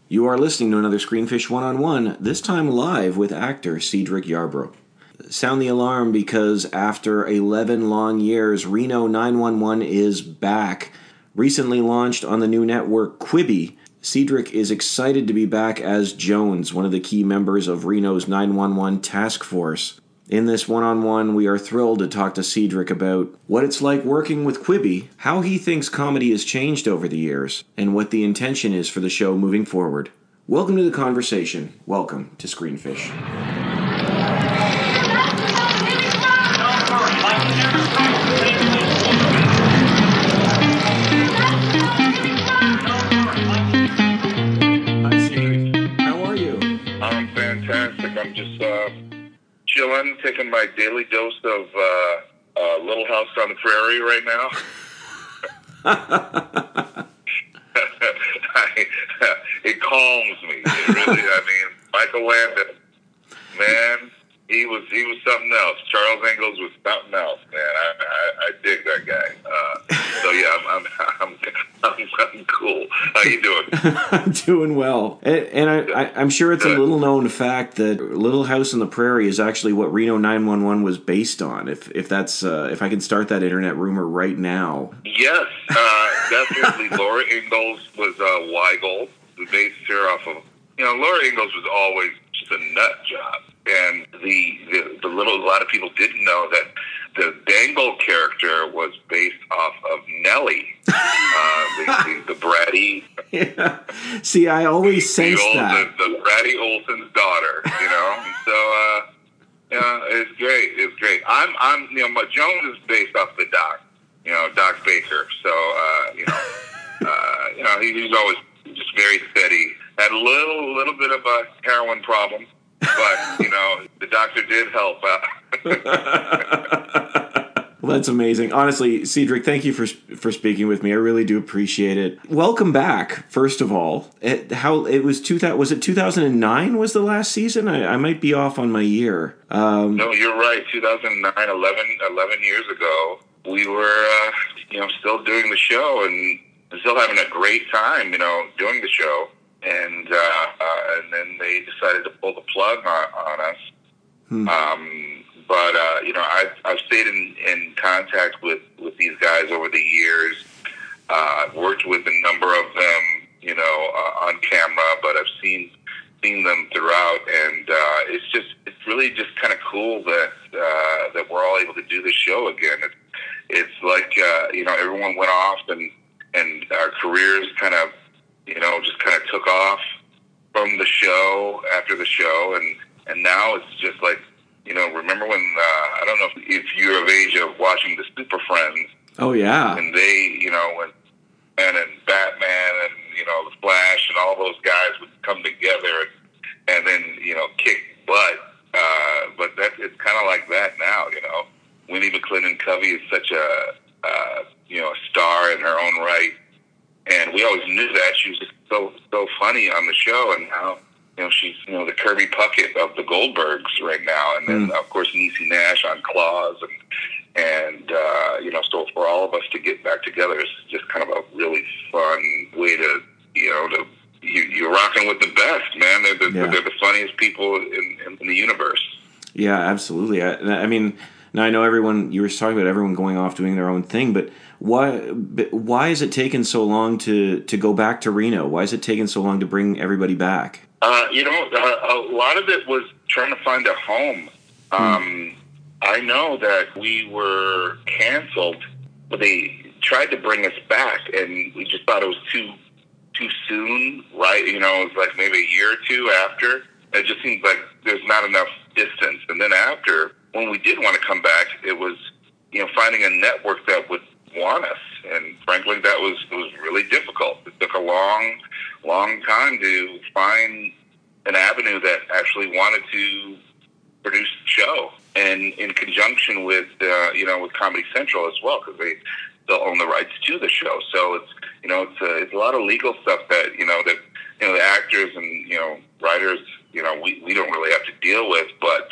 You are listening to another Screenfish One-on-One, this time live with actor Cedric Yarbrough. Sound the alarm because after 11 long years, Reno 911 is back. Recently launched on the new network Quibi, Cedric is excited to be back as Jones, one of the key members of Reno's 911 task force. In this one-on-one, we are thrilled to talk to Cedric about what it's like working with Quibi, how he thinks comedy has changed over the years, and what the intention is for the show moving forward. Welcome to the conversation. Welcome to Screenfish. Hi, Cedric. How are you? I'm fantastic. I'm just chilling, taking my daily dose of Little House on the Prairie right now. It calms me. It really, Michael Landon, man, he was something else. Charles Ingalls was something else, man. I dig that guy. So yeah, I'm cool. How you doing? I'm doing well, and I'm sure it's a little known fact that Little House on the Prairie is actually what Reno 911 was based on. If I can start that internet rumor right now. Yes, definitely. Laura Ingalls was Weigel. We based her off of, Laura Ingalls was always just a nut job, and a lot of people didn't know that the Dangle character was based off of Nellie, the bratty. Yeah. See, I always sensed that. The bratty Olsen's daughter, So, it's great. It's great. Jones is based off the Doc, Doc Baker. So, he's always just very steady. Had a little bit of a heroin problem, but the doctor did help out. Well, that's amazing. Honestly, Cedric, thank you for speaking with me. I really do appreciate it. Welcome back, first of all. Was it 2009 was the last season? I might be off on my year. No, you're right. 2009, 11 years ago, we were still doing the show and still having a great time, doing the show. And then they decided to pull the plug on us. But I've stayed in contact with these guys over the years. I've worked with a number of them, on camera, but I've seen them throughout, and it's really just kind of cool that we're all able to do this show again. It's like everyone went off and our careers kind of just kind of took off from the show after the show, and now it's just like. Remember when, I don't know if you're of age of watching the Super Friends. Oh, yeah. And they, when Batman and, the Flash and all those guys would come together and then, kick butt. But it's kind of like that now, Winnie McClendon-Covey is such a star in her own right. And we always knew that. She was just so funny on the show, and now... she's, the Kirby Puckett of the Goldbergs right now. And then, of course, Niecy Nash on Claws. And so for all of us to get back together is just kind of a really fun way to, you're rocking with the best, man. They're the funniest people in the universe. Yeah, absolutely. I mean, now I know you were talking about everyone going off doing their own thing, but why has it taken so long to go back to Reno? Why has it taken so long to bring everybody back? A lot of it was trying to find a home. I know that we were canceled, but they tried to bring us back, and we just thought it was too soon, right? It was like maybe a year or two after. It just seems like there's not enough distance. And then after, when we did want to come back, it was, finding a network that would want us. And frankly, it was really difficult. It took a long time to find an avenue that actually wanted to produce the show, and in conjunction with with Comedy Central as well, because they still own the rights to the show. So it's a lot of legal stuff that the actors and writers we don't really have to deal with,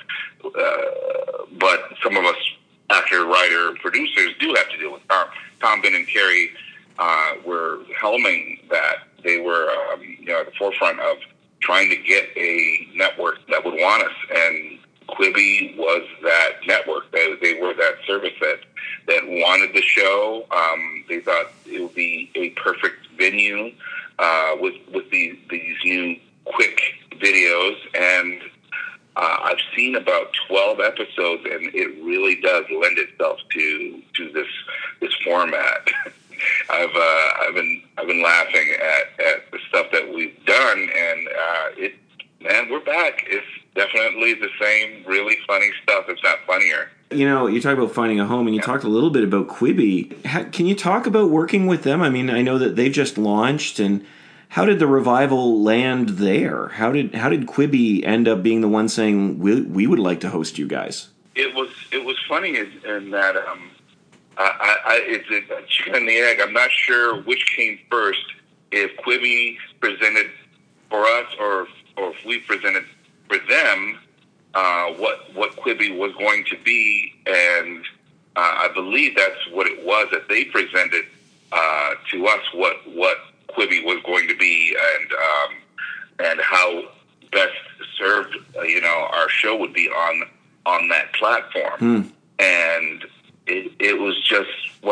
but some of us actor, writer, producers do have to deal with. Tom, Ben, and Kerry were helming that. They were at the forefront forefront of trying to get a network that would want us, and Quibi was that network. They were that service that wanted the show. They thought it would be a perfect venue with these new quick videos, and I've seen about 12 episodes, and it really does lend itself to this format. I've been laughing at the stuff that we've done, and we're back. It's definitely the same really funny stuff. It's not funnier. You know, you talk about finding a home, and you talked a little bit about Quibi. Can you talk about working with them? I mean, I know that they've just launched, and how did the revival land there? How did Quibi end up being the one saying we would like to host you guys? It was funny in that it's a chicken and the egg. I'm not sure which came first, if Quibi presented for us or if we presented for them what Quibi was going to be, and I believe that's what it was, that they presented to us what Quibi was going to be, and how best served our show would be on that platform. And it was just,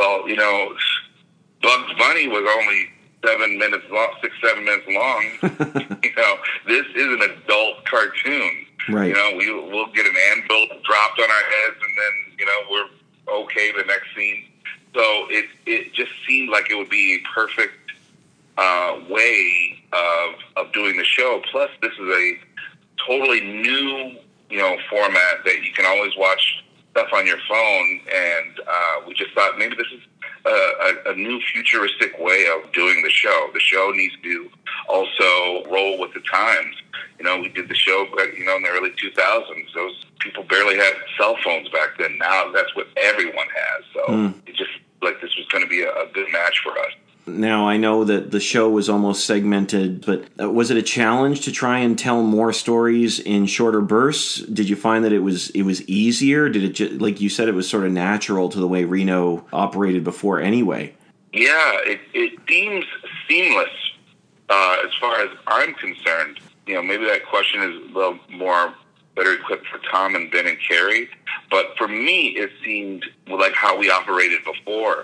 Bugs Bunny was only 7 minutes long, 6-7 minutes long. This is an adult cartoon. Right. We'll get an anvil dropped on our heads, and then we're okay the next scene. So it just seemed like it would be a perfect way of doing the show. Plus, this is a totally new format that you can always watch stuff on your phone, and we just thought maybe this is a new futuristic way of doing the show. The show needs to also roll with the times. We did the show in the early 2000s. Those people barely had cell phones back then. Now that's what everyone has. So it just like this was going to be a good match for us. Now, I know that the show was almost segmented, but was it a challenge to try and tell more stories in shorter bursts? Did you find that it was easier? Did it just, like you said, it was sort of natural to the way Reno operated before anyway? Yeah, it seems seamless as far as I'm concerned. Maybe that question is a little more better equipped for Tom and Ben and Carrie, but for me, it seemed like how we operated before.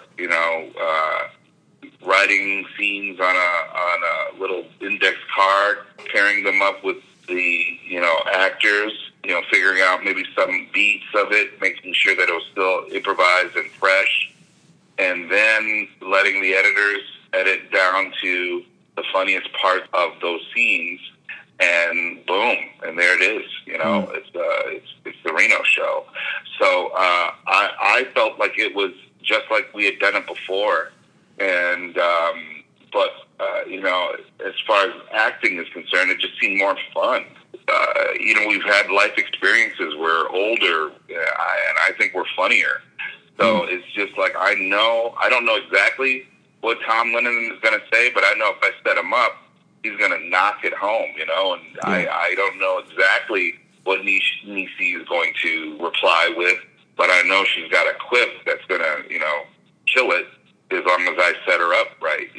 Writing scenes on a little index card, pairing them up with the actors, figuring out maybe some beats of it, making sure that it was still improvised and fresh, and then letting the editors edit down to the funniest part of those scenes, and boom, and there it is. It's the Reno show. So I felt like it was just like we had done it before. And, but as far as acting is concerned, it just seemed more fun. We've had life experiences. We're older, and I think we're funnier. So it's just like, I don't know exactly what Tom Lennon is going to say, but I know if I set him up, he's going to knock it home, and I don't know exactly what Niecy is going to reply with, but I know she's got a quip that's going to, kill it, as long as I set her up right,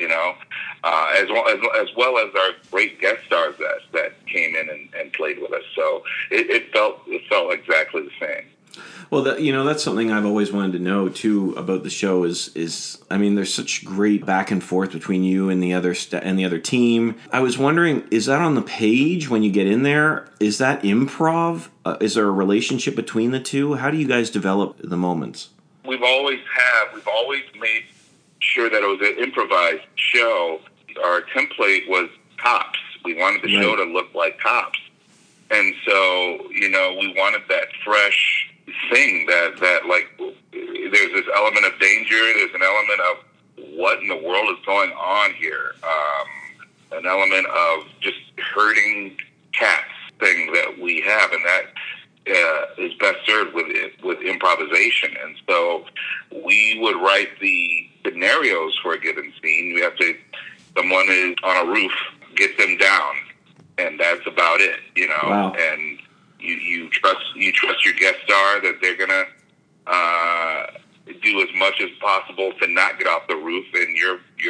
as well as our great guest stars that came in and played with us. So it felt exactly the same. Well, that's something I've always wanted to know too about the show. Is I mean, there's such great back and forth between you and the other team. I was wondering, is that on the page when you get in there? Is that improv? Is there a relationship between the two? How do you guys develop the moments? We've always made sure that it was an improvised show. Our template was Cops. We wanted the show to look like Cops. And so, we wanted that fresh thing that like, there's this element of danger. There's an element of what in the world is going on here. An element of just herding cats thing that we have. And that is best served with improvisation. And so we would write the scenarios for a given scene. We have to, someone is on a roof, get them down, and that's about it, Wow. And you trust your guest star that they're gonna do as much as possible to not get off the roof, and your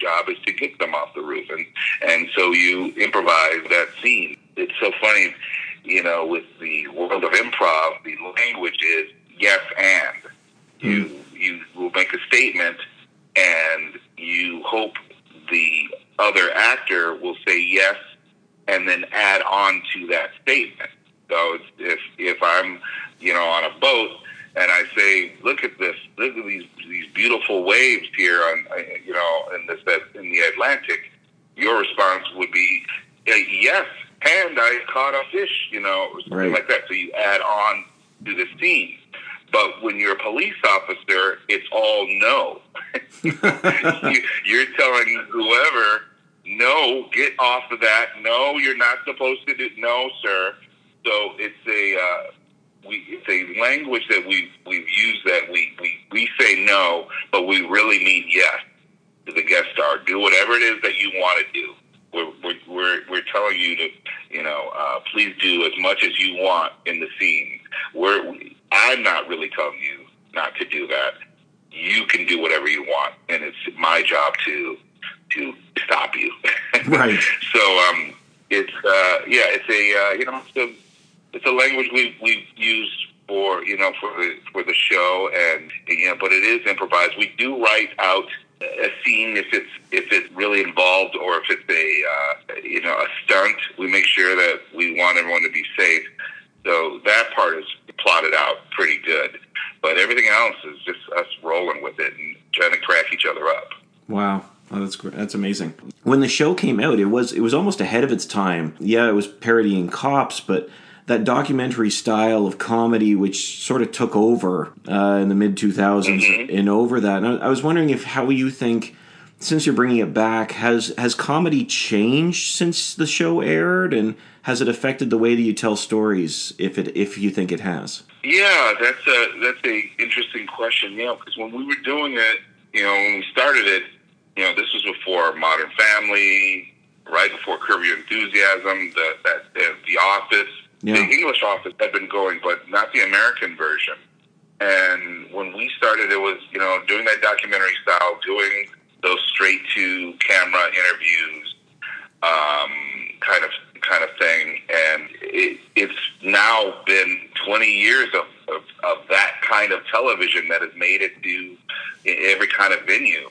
job is to get them off the roof. And so you improvise that scene. It's so funny, with the world of improv, the language is yes and. You will make a statement and you hope the other actor will say yes and then add on to that statement. So if I'm, on a boat and I say, look at these beautiful waves here on, in the Atlantic, your response would be, yes, and I caught a fish, or something right. like that. So you add on to the scene. But when you're a police officer, it's all no. You're telling whoever, no, get off of that. No, you're not supposed to do. No, sir. So it's a language that we've used that we say no, but we really mean yes to the guest star. Do whatever it is that you want to do. We're telling you to, please do as much as you want in the scene. I'm not really telling you not to do that. You can do whatever you want, and it's my job to stop you. Right. So it's a language we've used for the show, and but it is improvised. We do write out a scene if it's really involved, or if it's a stunt. We make sure that we want everyone to be safe. So that part is plotted out pretty good. But everything else is just us rolling with it and trying to crack each other up. Wow. Oh, that's great. That's amazing. When the show came out, it was almost ahead of its time. Yeah, it was parodying cops, but that documentary style of comedy, which sort of took over in the mid-2000s and over that. And I was wondering how you think, since you're bringing it back, has comedy changed since the show aired, and has it affected the way that you tell stories, if you think it has? Yeah, that's a interesting question. Because when we were doing it, when we started it, this was before Modern Family, right before Curb Your Enthusiasm, the Office. Yeah. The English Office had been going, but not the American version. And when we started, it was doing that documentary style, doing those straight to camera interviews, kind of thing. And it's now been 20 years of that kind of television that has made it to every kind of venue.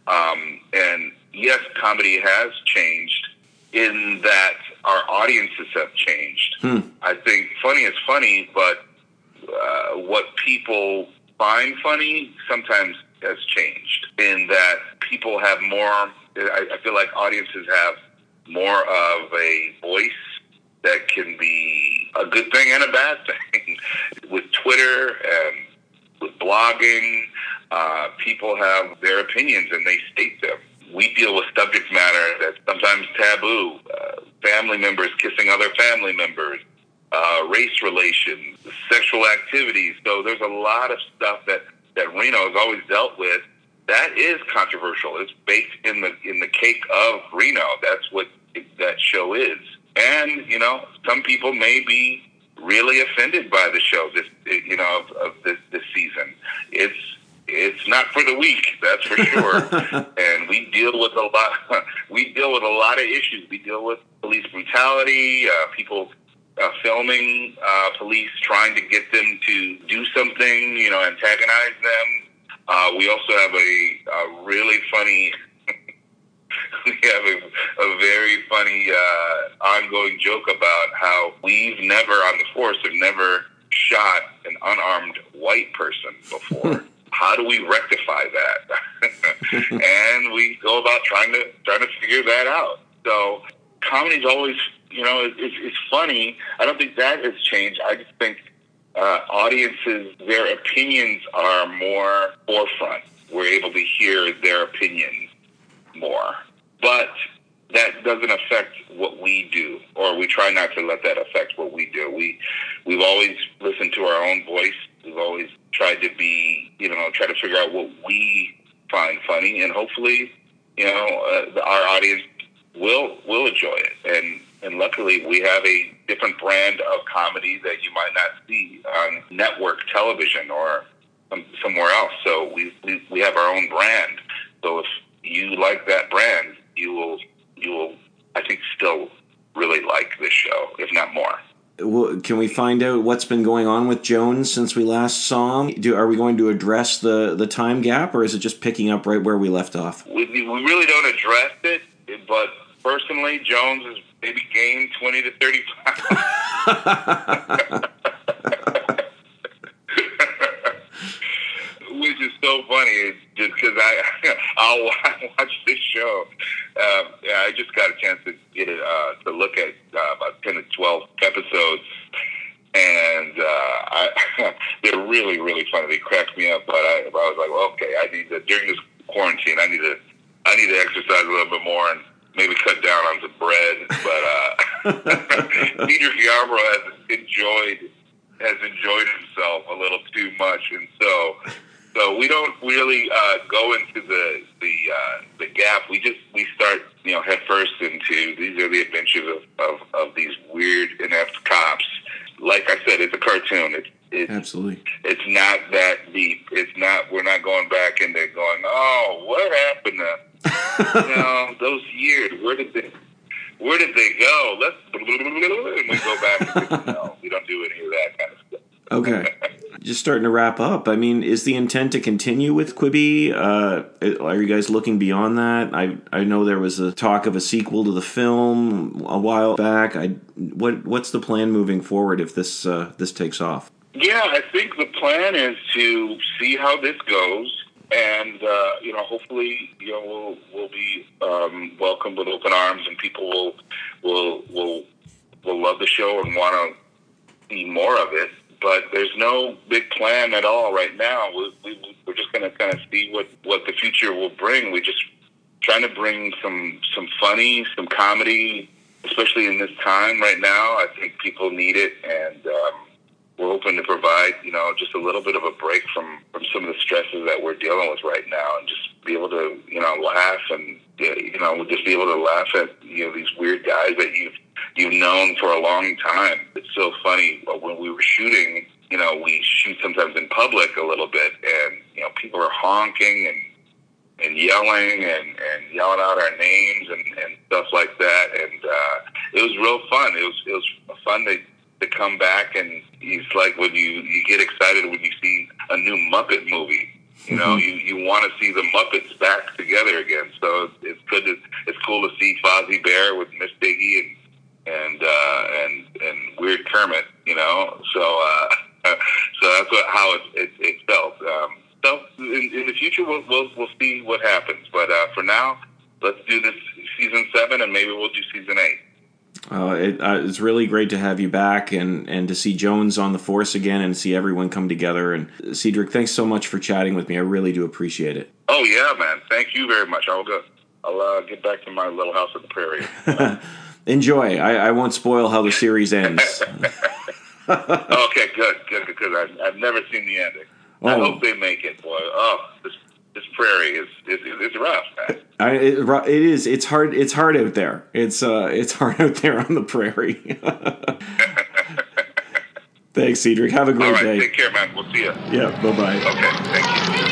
And yes, comedy has changed in that our audiences have changed. I think funny is funny, but what people find funny sometimes has changed, in that people have more, I feel like audiences have more of a voice that can be a good thing and a bad thing. With Twitter and with blogging, people have their opinions and they state them. We deal with subject matter that's sometimes taboo. Family members kissing other family members, race relations, sexual activities. So there's a lot of stuff that Reno has always dealt with that is controversial. It's baked in the cake of Reno. That's what that show is. And some people may be really offended by the show of this season. It's not for the weak, that's for sure. And we deal with a lot. We deal with a lot of issues. We deal with police brutality, people filming police, trying to get them to do something, antagonize them. We also have a really funny. We have a very funny ongoing joke about how we've never, on the force, have never shot an unarmed white person before. How do we rectify that? And we go about trying to figure that out. So comedy's always, it's funny. I don't think that has changed. I just think audiences, their opinions are more forefront. We're able to hear their opinions more. But that doesn't affect what we do, or we try not to let that affect what we do. We've always listened to our own voice. We've always tried to be, try to figure out what we find funny, and hopefully, our audience will enjoy it. And luckily, we have a different brand of comedy that you might not see on network television or somewhere else. So we have our own brand. So if you like that brand, you will, I think, still really like this show, if not more. Well, can we find out what's been going on with Jones since we last saw him? Are we going to address the time gap, or is it just picking up right where we left off? We really don't address it, but personally, Jones has maybe gained 20 to 30 pounds. Which is so funny. It's just because I'll watch this show. I just got a chance to get it to look at about 10 to 12 episodes, and they're really, really funny. They crack me up. But I was like, well, okay, I need to, during this quarantine, I need to exercise a little bit more and maybe cut down on some bread. But Cedric Yarbrough has enjoyed himself a little too much, and so we don't really go into the gap. We start head first into these are the adventures of these weird inept cops. Like I said, it's a cartoon. It's absolutely. It's not that deep. We're not going back and they're going, oh, what happened to those years? Where did they go? And we go back and no, we don't do any of that kind of stuff. Okay. Just starting to wrap up. I mean, is the intent to continue with Quibi? Are you guys looking beyond that? I know there was a talk of a sequel to the film a while back. What's the plan moving forward if this takes off? Yeah, I think the plan is to see how this goes, and hopefully, we'll be welcomed with open arms, and people will love the show and want to see more of it. But there's no big plan at all right now. We're just going to kind of see what the future will bring. We're just trying to bring some funny, some comedy, especially in this time right now. I think people need it, and we're hoping to provide, just a little bit of a break from some of the stresses that we're dealing with right now, and just be able to, laugh and, we'll just be able to laugh at, these weird guys that you've known for a long time. It's so funny. When we were shooting, we shoot sometimes in public a little bit, and, people are honking and yelling and yelling out our names and stuff like that. And it was real fun. It was fun to come back, and it's like when you get excited when you see a new Muppet movie. You want to see the Muppets back together again. So it's good. It's cool to see Fozzie Bear with Miss Piggy and Weird Kermit. So that's how it felt. So in the future we'll see what happens. But for now, let's do this season 7, and maybe we'll do season 8. It's really great to have you back and to see Jones on the force again and see everyone come together. And Cedric, thanks so much for chatting with me. I really do appreciate it. Oh, yeah, man. Thank you very much. I'll get back to my little house on the prairie. Enjoy. I won't spoil how the series ends. Okay, good. I've never seen the ending. Oh. I hope they make it, boy. Oh, this prairie is rough, man. It is. It's hard. It's hard out there. It's hard out there on the prairie. Thanks, Cedric. Have a great day. Take care, man. We'll see you. Yeah. Bye-bye. Okay. Thank you.